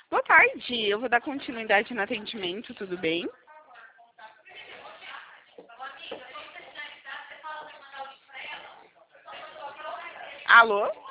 Boa tarde, eu vou dar continuidade no atendimento, tudo bem? Alô?